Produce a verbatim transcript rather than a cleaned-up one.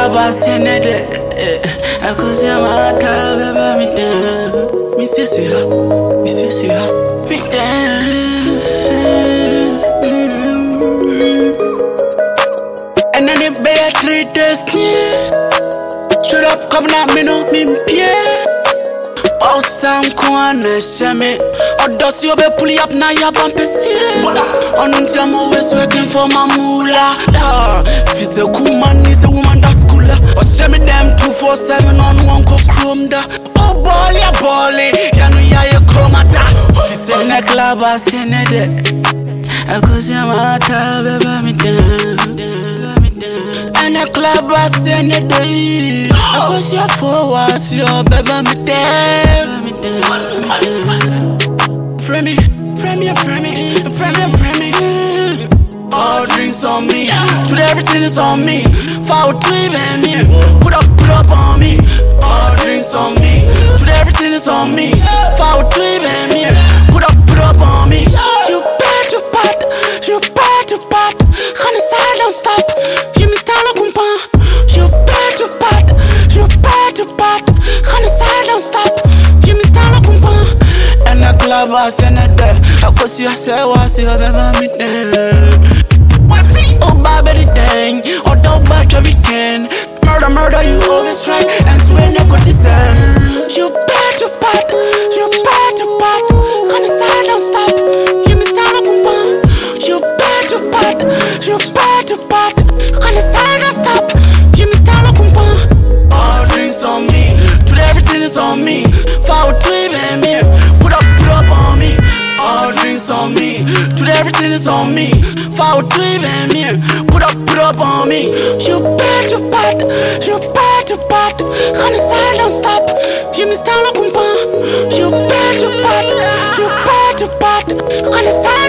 club, I seen it. I could see my time, baby, me down. Me see, see her, me see, see her, me down. And then it be a three days, straight up coming at me, no, me, yeah. Oh, some corner, shame. Or does you be pulley up now? You bump it. On I'm always working for my moolah. If it's a cool man, is a woman that's cooler. Or shame them two four seven on one cock chrome da. Oh, bolly, bolly, ya know ya you come at that. If it's in a club, I seen it. I could see my time, baby, me down. And a club, I seen it. I was your forward, your baby, me down. Frame me, frame me, frame me, frame me, frame me. All drinks on me, today everything is on me. Foul to even me, put up, put up on me. All drinks on me, today everything is on me. Foul to even me, put up, put up on me. You bad, you bad, you bad, you bad. Can the side don't stop? You miss Tala Kumpa. You bad, you bad, you bad, you bad. Can the side don't stop? You miss Tala Kumpa. And the club I send it there. I could see I say, what's your baby me there? Oh, baby, the thing. Oh, don't bite every weekend. Murder, murder, you always right. And swear, no good to say. You bad, you bad, you bad, you bad. Can the side don't stop? You miss Tala Kumpa. You bad, you bad, you bad, you bad. Can the side don't stop? You miss Tala Kumpa. All drinks on me. Today everything is on me. Foul to even me. Put up, put up on me. All drinks on me. Today everything is on me. Foul to even me. Put up, put up on me. You bad, you bad, you bad, you bad. Can the side don't stop? You miss Tala Kumpa. You bad, you bad, you bad, you bad. Can the side